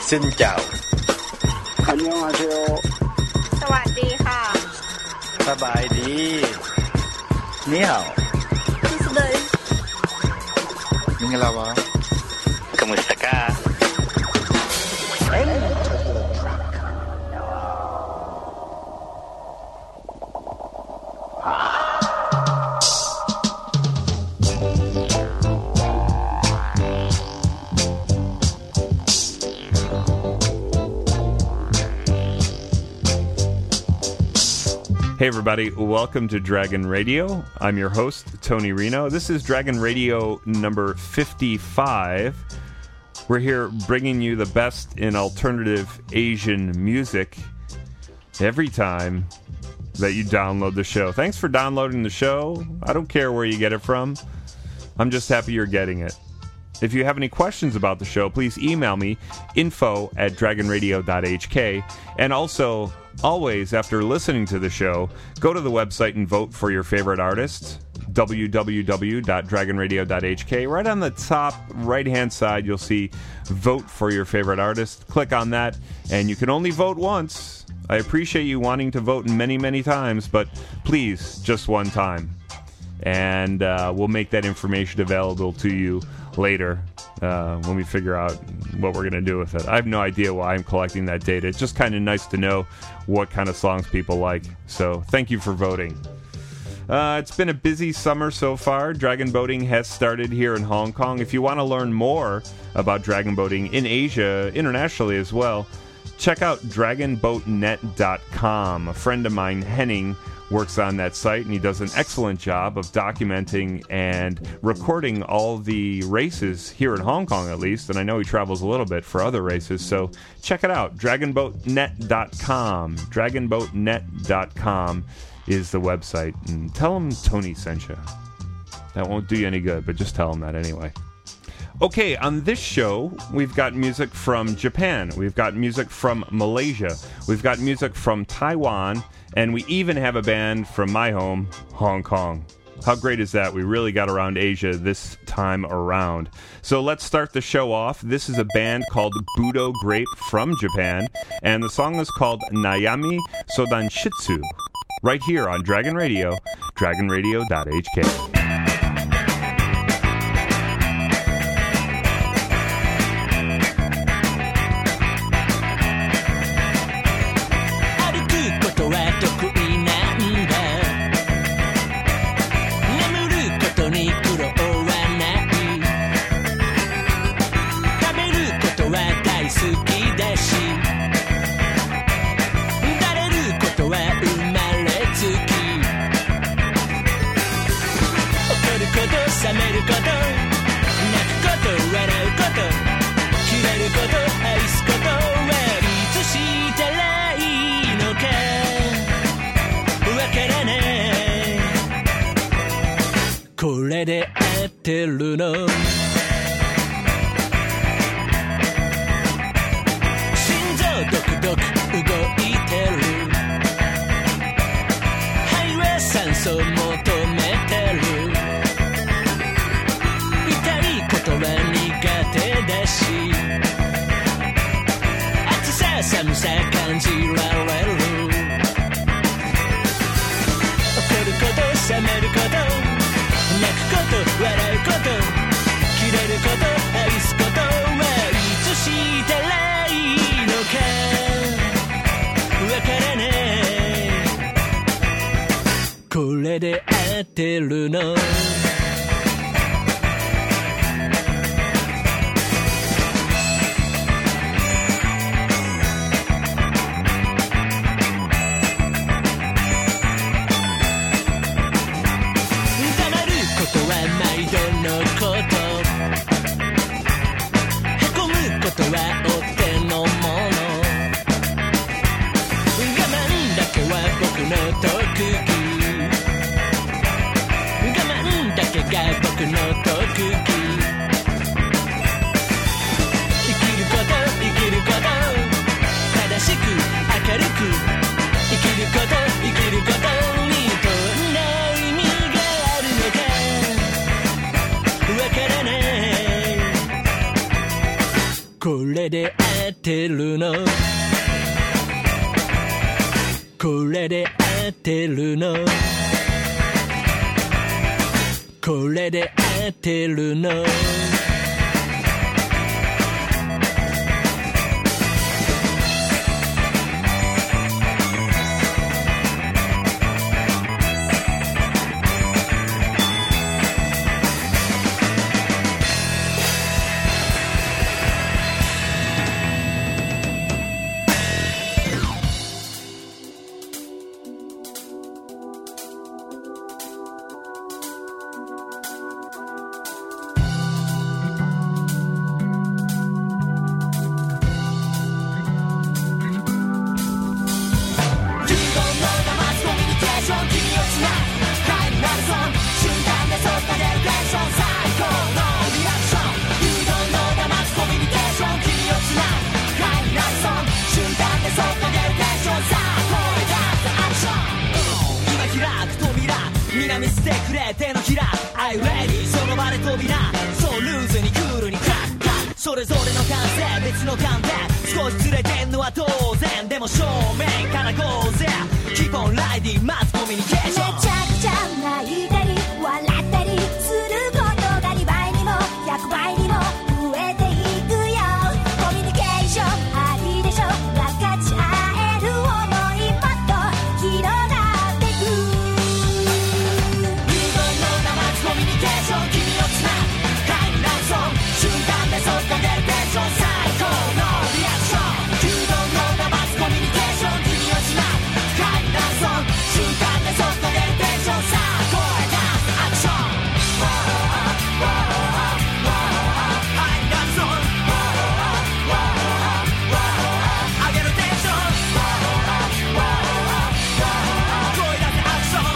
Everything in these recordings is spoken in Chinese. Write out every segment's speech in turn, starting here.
ซินเจ้าอันยองอาเซโอสวัสดีค่ะสบายดีนี่เหรอ Tuesday มิงลาวะ Kamusta ka? Hey everybody, welcome to Dragon Radio. I'm your host, Tony Reno. This is Dragon Radio number 55. We're here bringing you the best in alternative Asian music every time that you download the show. Thanks for downloading the show. I don't care where you get it from. I'm just happy you're getting it. If you have any questions about the show, please email me, info@dragonradio.hk. And also, always, after listening to the show, go to the website and vote for your favorite artist, www.dragonradio.hk. Right on the top right-hand side, you'll see Vote for Your Favorite Artist. Click on that, and you can only vote once. I appreciate you wanting to vote many, many times, but please, just one time. And we'll make that information available to you later when we figure out what we're going to do with it. I have no idea why I'm collecting that data. It's just kind of nice to know what kind of songs people like. So thank you for voting. It's been a busy summer so far. Dragon boating has started here in Hong Kong. If you want to learn more about dragon boating in Asia, internationally as well, check out dragonboatnet.com. A friend of mine, Henning, works on that site, and he does an excellent job of documenting and recording all the races here in Hong Kong, at least, and I know he travels a little bit for other races, so check it out, dragonboatnet.com. dragonboatnet.com is the website, and tell him Tony sent you. That won't do you any good, but just tell him that anyway. Okay, on this show, we've got music from Japan, we've got music from Malaysia, we've got music from Taiwan, and we even have a band from my home, Hong Kong. How great is that? We really got around Asia this time around. So let's start the show off. This is a band called Budo Grape from Japan, and the song is called Nayami Sodanshitsu, right here on Dragon Radio, dragonradio.hk. これで合ってるの心臓ドクドク動いてるハイウェイ酸素求めてる痛いことは苦手だし暑さ寒さ感じられる怒ること冷めること泣くこと笑うことキレること愛すことはいつしたらいいのかわからないこれで合ってるのここれで合ってるのこれで合ってるのこれで合ってるの見せてくれ手のひら I ready その場で扉そうルーズにクールにクラックラッそれぞれの感性別の観点少しずれてんのは当然でも正面からゴーぜ Keep on riding まずコミュニケーションめちゃくちゃ泣いたり笑ったりすることが2倍にも100倍にも増えていくよコミュニケーションありでしょ分かち合える想いもっと広がってくコミュニケーション君をつなぐ会になるぞ瞬間で速攻出るテンション最高のリアクション空洞の騙すコミュニケーション君をつなぐ会になるぞ瞬間で速攻出るテンションさあ声出すアクション会になるぞ上げるテンション声出すアクション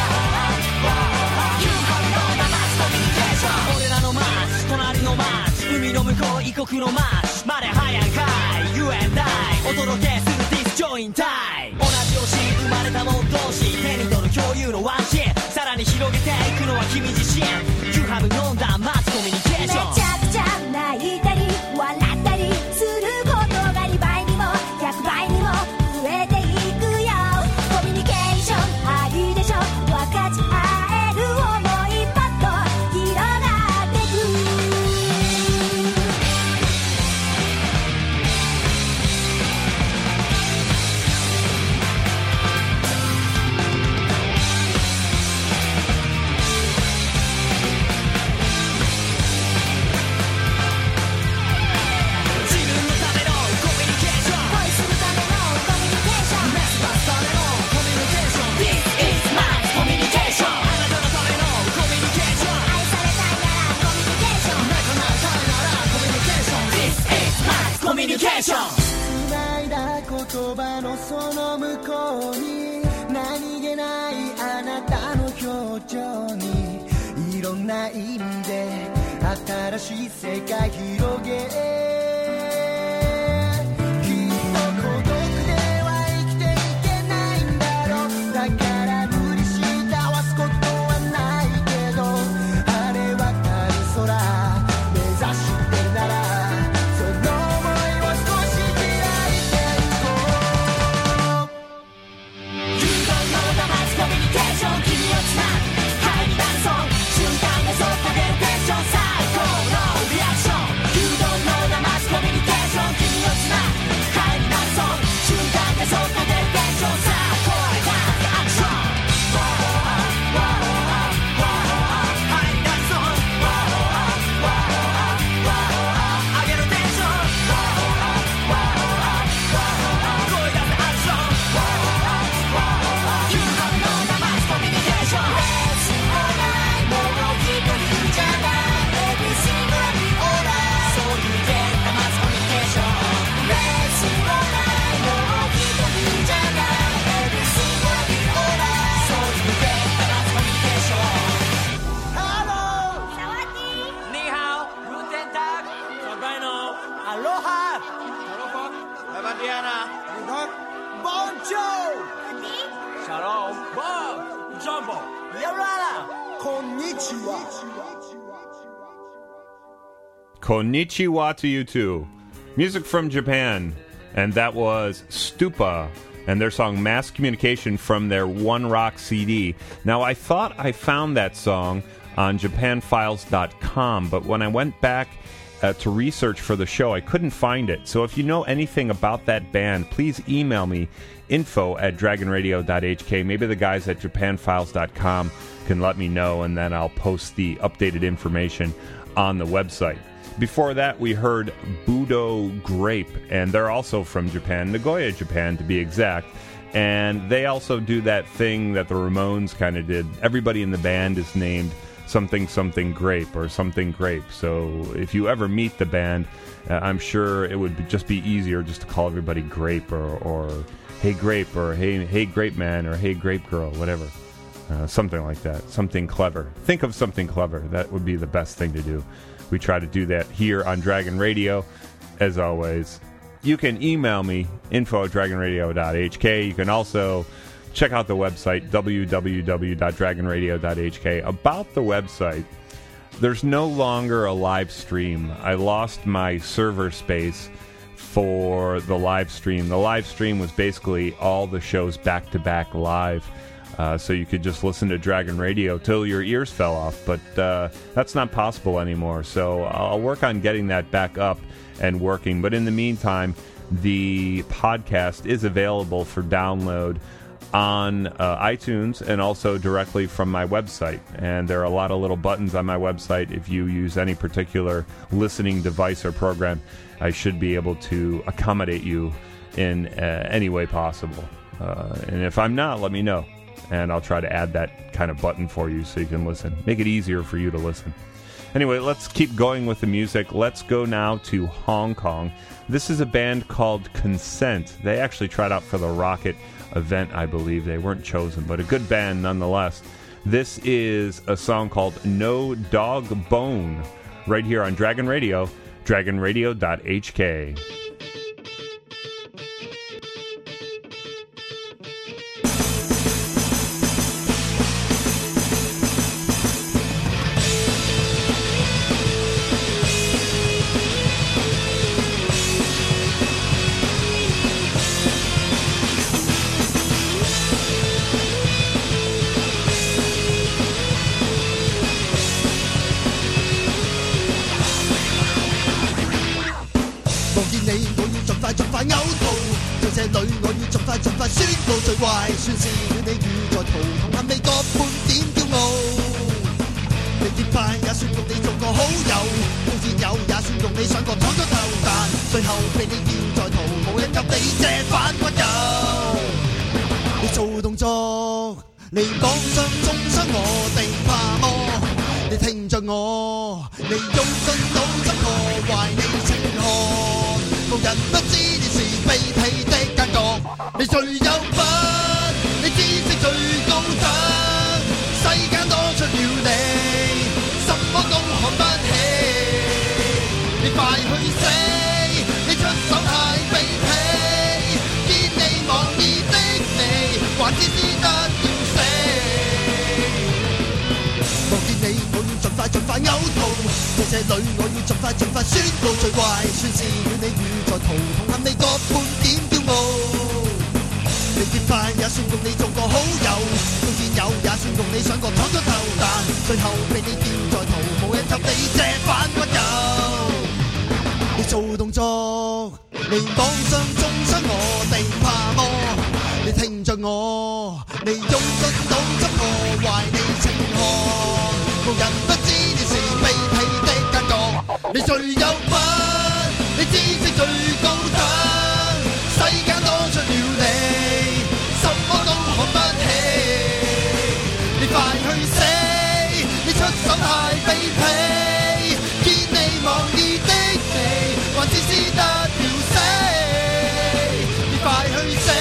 俺らのマーチ隣のマーチ海の向こう異国のマーチまで早いかい You and I お届けするディスジョインタイム同じ星生まれたもん同士手に取る共有のワンシーンさらに広げていくのは君自身 You have 飲んだマーチコミュニケーションめちゃくちゃ泣いたり笑ったりすることが2倍にも100倍にも増えていくよコミュニケーションありでしょ分かち合える想いパッと広がってく自分のためのコミュニケーション恋するためのコミュニケーションメスバスためのコミュニケーション This is my コミュニケーションあなたのためのコミュニケーション愛されたいならコミュニケーション仲間たいならコミュニケーション This is my コミュニケーション繋いだ言葉のその向こうに何気ないあなたの表情にいろんな意味で新しい世界広げきっと孤独では生きていけないんだろうだから無理して合わすことはないけど晴れ渡る空目指してるならその想いを少し開いていこう空洞の騙すコミュニケーション君をつなぐ会になるぞ瞬間でそっと出るテンション最高のリアクション空洞の騙すコミュニケーション君をつなぐ会になるぞ瞬間でそっと出るテンションさあ声出すアクション会になるぞ上げるテンション声出すアクションYou have no 騙すコミュニケーション Let's alright もう一人じゃない Every single be alright そういうゲーム騙すコミュニケーション Let's alright もう一人じゃない Every single be alright そういうゲーム騙すコミュニケーション Hello สวัสดี Ni hao Guten Tag Sabino Aloha Lavadiana Bonjour Shalom Bob Jumbo Yarara Konnichiwa to you too. Music from Japan, and that was Stupa and their song Mass Communication from their One Rock CD. Now, I thought I found that song on japanfiles.com, but when I went back to research for the show, I couldn't find it. So if you know anything about that band, please email me, info@dragonradio.hk. Maybe the guys at japanfiles.com can let me know, and then I'll post the updated information on the website. Before that, we heard Budo Grape, and they're also from Japan, Nagoya, Japan, to be exact. And they also do that thing that the Ramones kind of did. Everybody in the band is named something something grape or something grape. So if you ever meet the band, I'm sure it would just be easier just to call everybody Grape or Hey Grape or Hey Grape Man or Hey Grape Girl, whatever. Something like that. Something clever. Think of something clever. That would be the best thing to do. We try to do that here on Dragon Radio. As always, you can email me, info@dragonradio.hk. You can also check out the website, www.dragonradio.hk. About the website, there's no longer a live stream. I lost my server space for the live stream. The live stream was basically all the shows back-to-back live. So you could just listen to Dragon Radio till your ears fell off, but that's not possible anymore. So I'll work on getting that back up and working. But in the meantime, the podcast is available for download on iTunes and also directly from my website. And there are a lot of little buttons on my website. If you use any particular listening device or program, I should be able to accommodate you in any way possible. And if I'm not, let me know, and I'll try to add that kind of button for you so you can listen. Make it easier for you to listen. Anyway, let's keep going with the music. Let's go now to Hong Kong. This is a band called Consent. They actually tried out for the Rocket event, I believe. They weren't chosen, but a good band nonetheless. This is a song called No Dog Bone, right here on Dragon Radio, dragonradio.hk. 算是你遇在途同行未覺半點驕傲，你結拜也算共你做個好友，固戰友也算共你上過闖咗頭，但最後被你叫在途，無人及你這反骨友。你做動作，你講想中傷我定怕麼？你聽着我，你用盡腦汁破壞你情漢，無人不知你是卑鄙的奸角，你最有品。知識最高等，世間多出了你，什麼都看不起。你快去死！你出手太卑鄙，見你望義的你，還自私得要死。望見你，我要盡快嘔吐，在這裏我要盡快宣告最壞，算是與你遇在途同行未覺半點驕傲。你結拜也算共你做個好友，做戰友也算共你上過闖咗頭，但最後被你掉在途，無人及你這反骨友。你做動作，你妄想中傷我定怕麼？你聽着我，你用盡腦汁破壞你情漢，無人不知你是卑鄙的奸角，你最有品，你知識最高等，世間多出了你。看不起，你快去死！你出手太卑鄙，見你望義的你，還自私得要死！你快去死！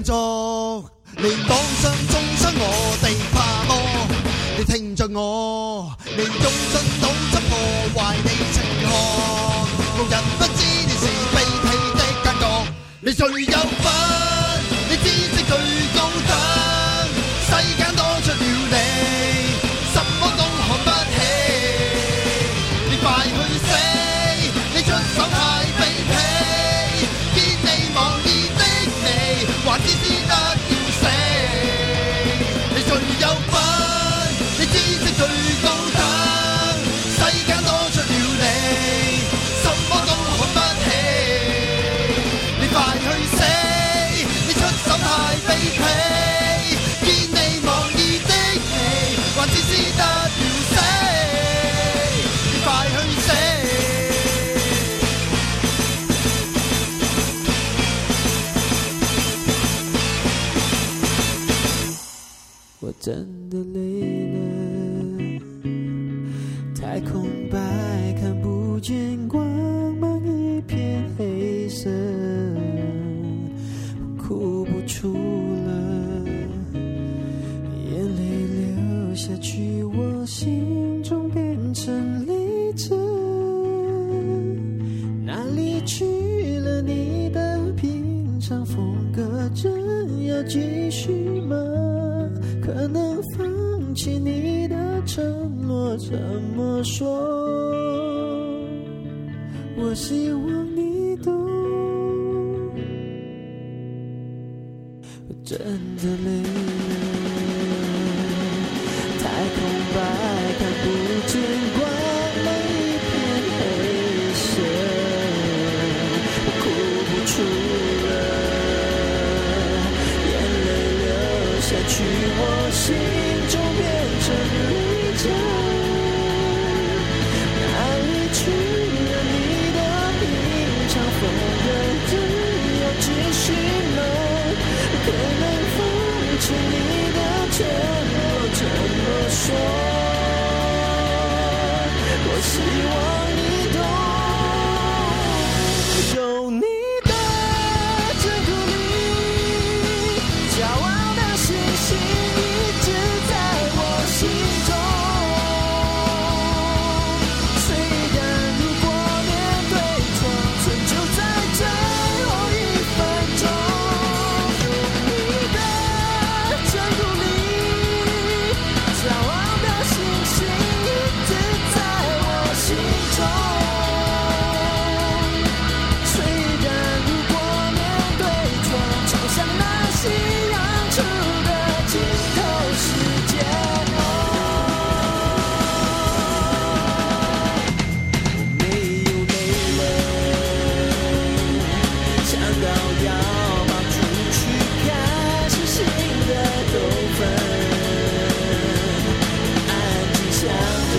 作，你講想中傷我哋怕麼？你聽着我，你用盡腦汁破壞你情學，無人不知你是卑鄙的奸角，你最有份，你知識最高等，世間多出了你，什麼都看不起，你快去死，你出手太卑鄙，見你望意的你，還自私得要死，你最有份，你知識最高等，世間多出了你，什麼都看不起，你快去死，你出手太卑鄙，見你望意的你，還自私得要死，你快去死。 我真的累了，太空白，看不见光芒，一片黑色，我哭不出了，眼泪流下去，我心中变成泪渍。哪里去了你的平常风格？真要继续吗？可能放弃你的承诺，怎么说？我希望你懂。我真的累了，太空白，看不见光芒，一片黑色，我哭不出了，眼泪流下去，我心中变成泪浆。哪里去了你的平常风格？真要继续吗？可能放弃你的承诺，怎么说？我希望你懂。有你的这鼓励，骄傲的星星一直在我心中。虽然如果面对创存就在最后一分钟，有你的这鼓励，骄傲的星星一直在我心中。虽然如果面对创朝向那夕阳出的尽头世界，我没有泪了，想到要跑出去开始新的斗分，安静想着，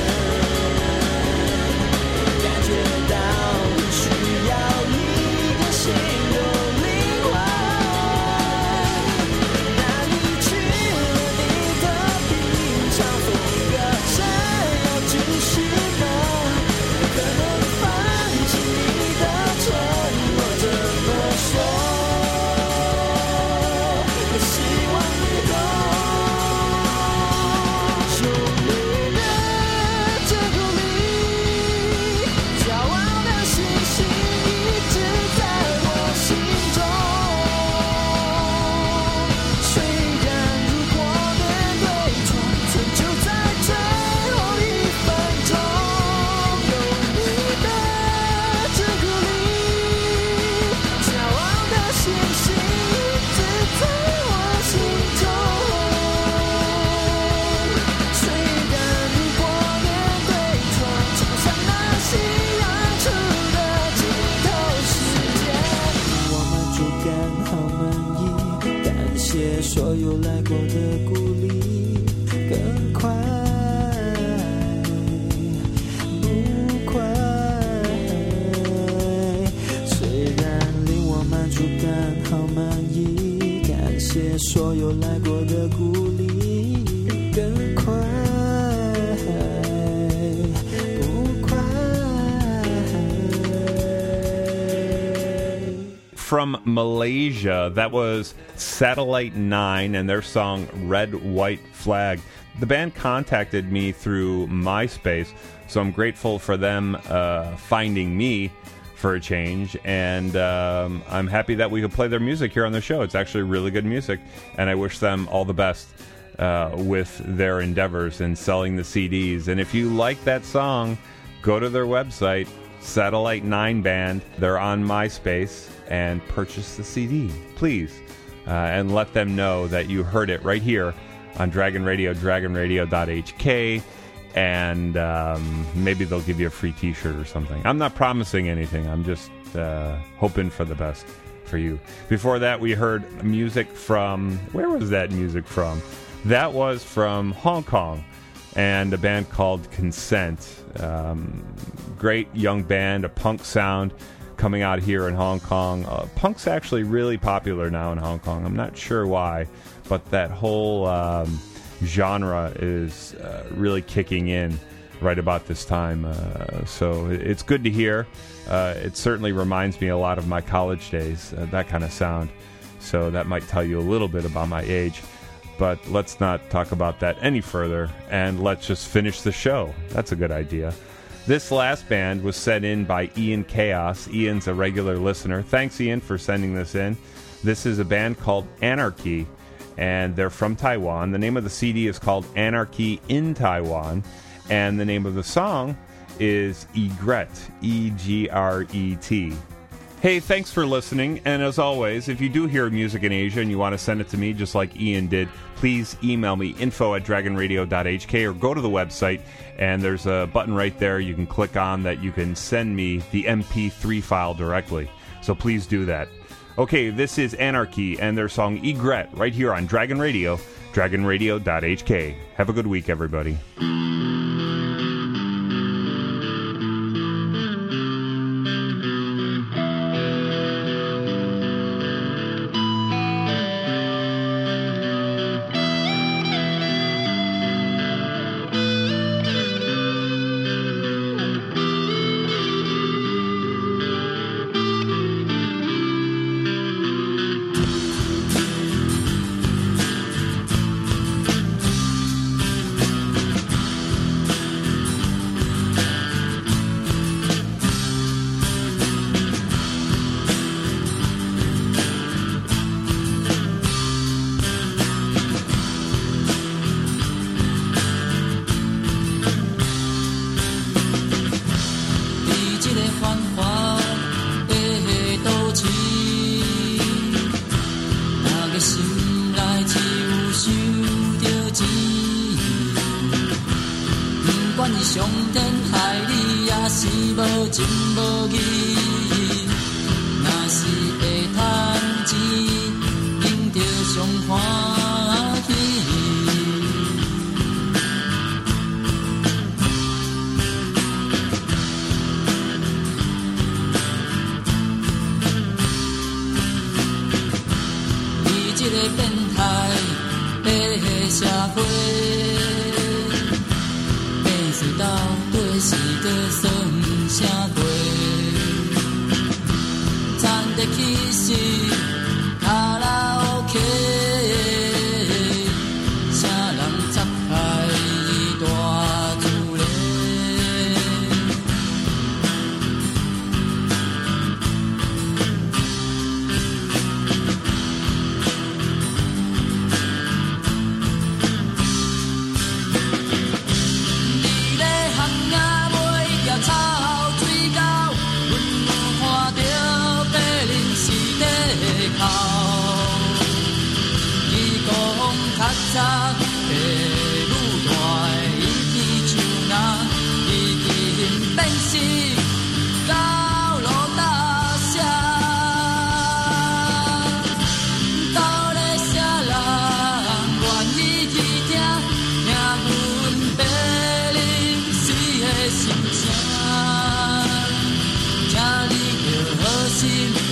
感觉到很需要一个心有灵魂。哪里去了你的平常风格？真要继续吗？可能放弃你的承诺，怎么说？我希望你懂。有你的这鼓励，骄傲的星星一直在我心中。虽然如果面对创存就在最后一分钟，有你的这鼓励，骄傲的星星一直在我心中。虽然如果面对创朝向那夕阳出的尽头世界，我们主感好满意，感谢所有来过的鼓励，更快不快？虽然令我满足感好满意，感谢所有来过的鼓励，更快不快？ from Malaysia. That was Satellite 9 and their song Red, White Flag. The band contacted me through MySpace, so I'm grateful for them finding me for a change, and I'm happy that we could play their music here on the show. It's actually really good music, and I wish them all the best with their endeavors in selling the CDs. And if you like that song, go to their website, Satellite 9 Band. They're on MySpace, and purchase the CD, please, and let them know that you heard it right here on Dragon Radio, dragonradio.hk, and maybe they'll give you a free t-shirt or something. I'm not promising anything. I'm just hoping for the best for you. Before that, we heard music from... Where was that music from? That was from Hong Kong and a band called Consent. Great young band, a punk sound coming out here in Hong Kong. Punk's actually really popular now in Hong Kong. I'm not sure why, but that whole genre is really kicking in right about this time. So it's good to hear. It certainly reminds me a lot of my college days, that kind of sound. So that might tell you a little bit about my age. But let's not talk about that any further, and let's just finish the show. That's a good idea. This last band was sent in by Ian Chaos. Ian's a regular listener. Thanks, Ian, for sending this in. This is a band called Anarchy, and they're from Taiwan. The name of the CD is called Anarchy in Taiwan, and the name of the song is Egret, E-G-R-E-T. Hey, thanks for listening, and as always, if you do hear music in Asia and you want to send it to me just like Ian did, please email me, info@dragonradio.hk, or go to the website, and there's a button right there you can click on that you can send me the MP3 file directly. So please do that. Okay, this is Anarchy and their song Egret right here on Dragon Radio, dragonradio.hk. Have a good week, everybody.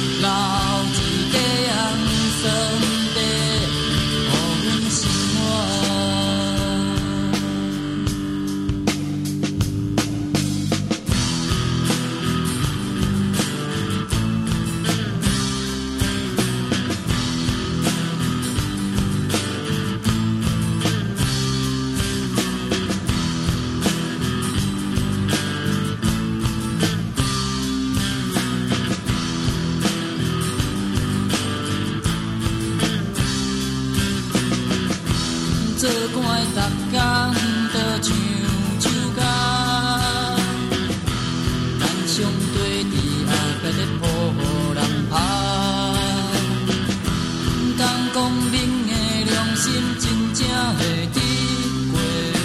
留一个红色地，予阮生活。 做官的逐工都像手工，咱相对伫后壁咧抱人拍，毋通讲明的良心真正会抵过，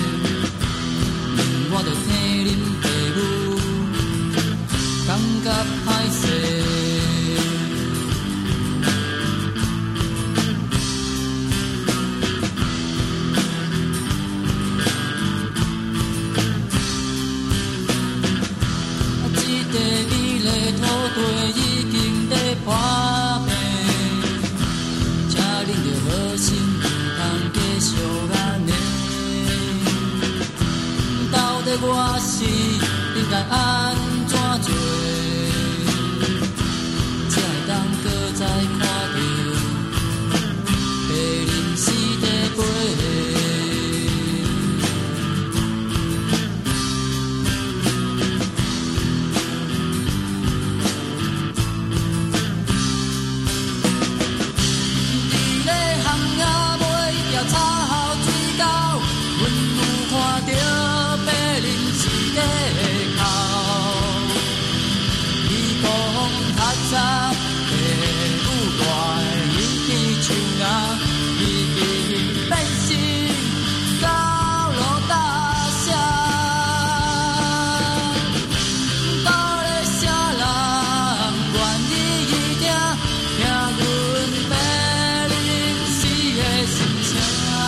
因我着听恁父母感觉歹势。我是应该安怎做，才会当搁再看到白林丝在飞。伫咧巷仔尾一条草水沟，阮有看到。早会有大伊天树芽，已经变成高楼大厦。到底啥人愿意听阮白灵丝的心声？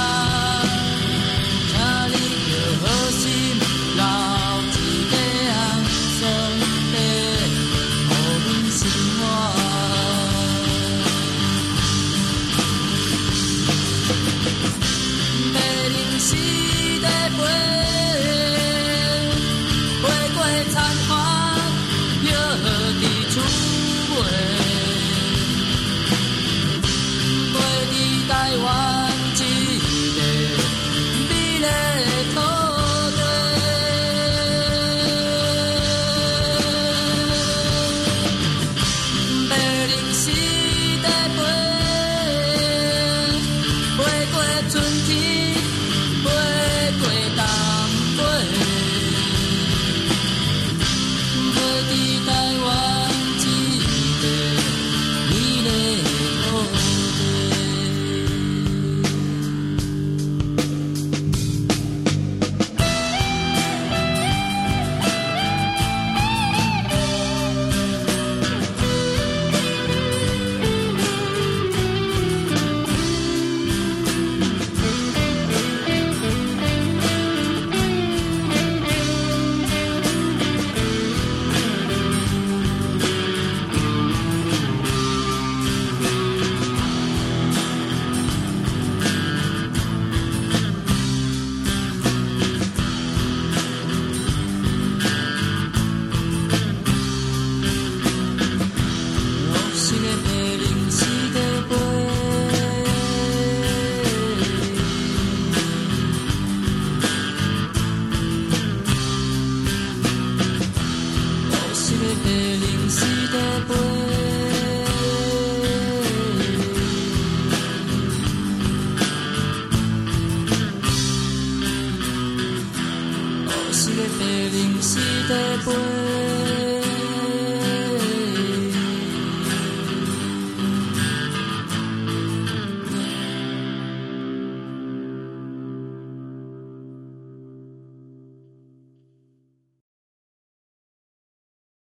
请你着好心留一个红线底，互阮生活。白灵丝在飞，飞过残花，摇伫厝尾，飞伫台湾一个美丽的土地。白灵丝在飞，飞过春天，飞过冬季，飞伫台湾一个美丽的土地。我是个白灵丝在飞，我是个白灵丝在飞，我是个白灵丝在飞。